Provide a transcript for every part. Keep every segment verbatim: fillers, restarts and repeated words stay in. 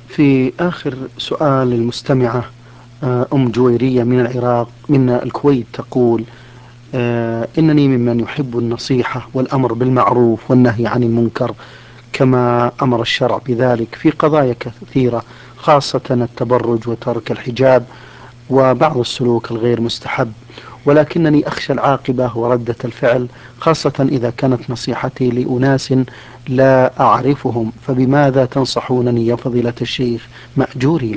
في آخر سؤال المستمعة آه، أم جويرية من العراق من الكويت تقول: آه، إنني ممن يحب النصيحة والأمر بالمعروف والنهي عن المنكر كما أمر الشرع بذلك في قضايا كثيرة، خاصة التبرج وترك الحجاب وبعض السلوك الغير مستحب، ولكنني أخشى العاقبة وردة الفعل، خاصة إذا كانت نصيحتي لأناس لا أعرفهم، فبماذا تنصحونني يا فضيلة الشيخ مأجورين؟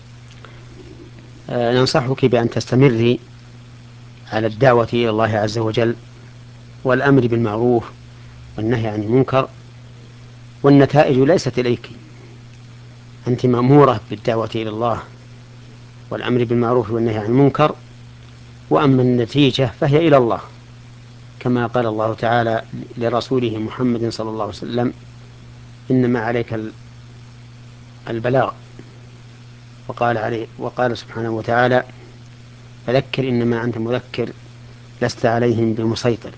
آه، ننصحك بأن تستمري على الدعوة إلى الله عز وجل والأمر بالمعروف والنهي عن المنكر، والنتائج ليست إليك. أنت مأمورة بالدعوة إلى الله والأمر بالمعروف والنهي عن المنكر، وأما النتيجة فهي إلى الله، كما قال الله تعالى لرسوله محمد صلى الله عليه وسلم: إنما عليك البلاغ. وقال عليه وقال سبحانه وتعالى: فذكر إنما أنت مذكر لست عليهم بمسيطر.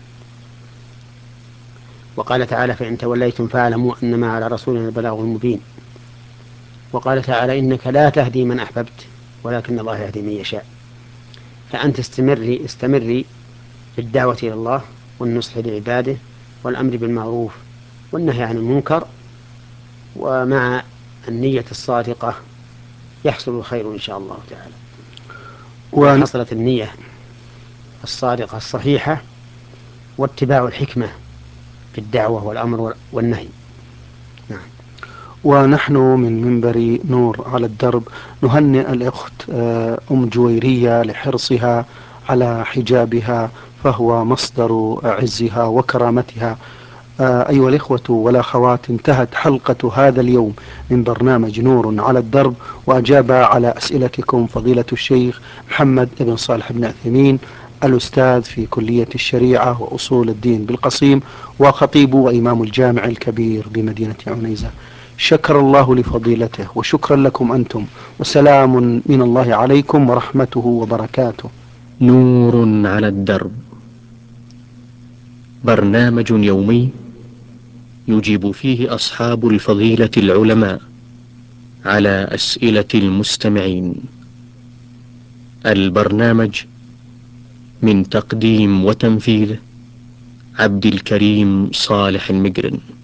وقال تعالى: فإن توليتم فاعلموا أنما على رسولنا البلاغ المبين. وقال تعالى: إنك لا تهدي من أحببت ولكن الله يهدي من يشاء. فأنت استمري استمري في الدعوة إلى الله والنصح لعباده والأمر بالمعروف والنهي عن المنكر، ومع النية الصادقة يحصل الخير إن شاء الله تعالى. إذا ون حصلت النية الصادقة الصحيحة واتباع الحكمة في الدعوة والأمر والنهي. نعم. ونحن من منبر نور على الدرب نهنئ الأخت آه، أم جويرية لحرصها على حجابها، فهو مصدر عزها وكرامتها. آه، أيها الإخوة والأخوات، انتهت حلقة هذا اليوم من برنامج نور على الدرب، وأجاب على أسئلتكم فضيلة الشيخ محمد بن صالح بن عثيمين، الأستاذ في كلية الشريعة وأصول الدين بالقصيم، وخطيب وإمام الجامع الكبير بمدينة عنيزة. شكر الله لفضيلته وشكرا لكم أنتم، وسلام من الله عليكم ورحمته وبركاته. نور على الدرب، برنامج يومي يجيب فيه أصحاب الفضيلة العلماء على أسئلة المستمعين. البرنامج من تقديم وتنفيذ عبد الكريم صالح المقرن.